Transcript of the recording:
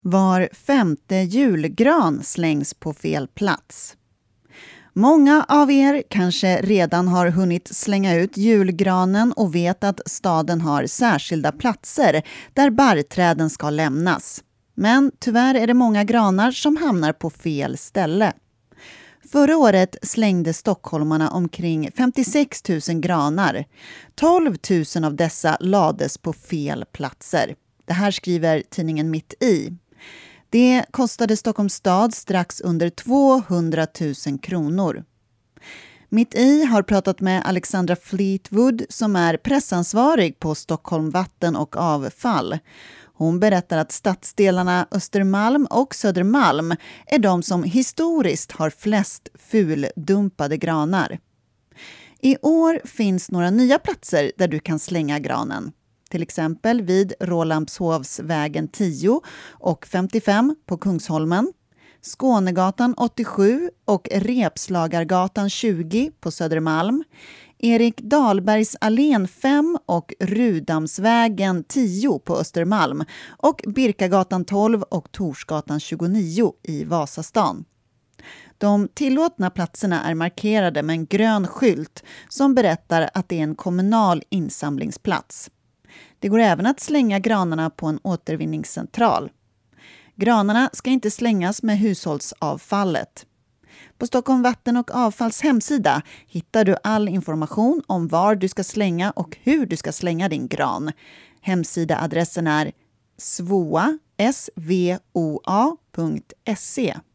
Var femte julgran slängs på fel plats. Många av er kanske redan har hunnit slänga ut julgranen och vet att staden har särskilda platser där barrträden ska lämnas. Men tyvärr är det många granar som hamnar på fel ställe. Förra året slängde stockholmarna omkring 56 000 granar. 12 000 av dessa lades på fel platser. Det här skriver tidningen Mitt i. Det kostade Stockholms stad strax under 200 000 kronor. Mitt i har pratat med Alexandra Fleetwood som är pressansvarig på Stockholm Vatten och Avfall. Hon berättar att stadsdelarna Östermalm och Södermalm är de som historiskt har flest fuldumpade granar. I år finns några nya platser där du kan slänga granen. Till exempel vid Rålambshovsvägen 10 och 55 på Kungsholmen, Skånegatan 87 och Repslagargatan 20 på Södermalm, Erik Dahlbergs allén 5 och Rudamsvägen 10 på Östermalm och Birkagatan 12 och Torsgatan 29 i Vasastan. De tillåtna platserna är markerade med en grön skylt som berättar att det är en kommunal insamlingsplats. Det går även att slänga granarna på en återvinningscentral. Granarna ska inte slängas med hushållsavfallet. På Stockholm Vatten och Avfalls hemsida hittar du all information om var du ska slänga och hur du ska slänga din gran. Hemsidaadressen är svoa.se.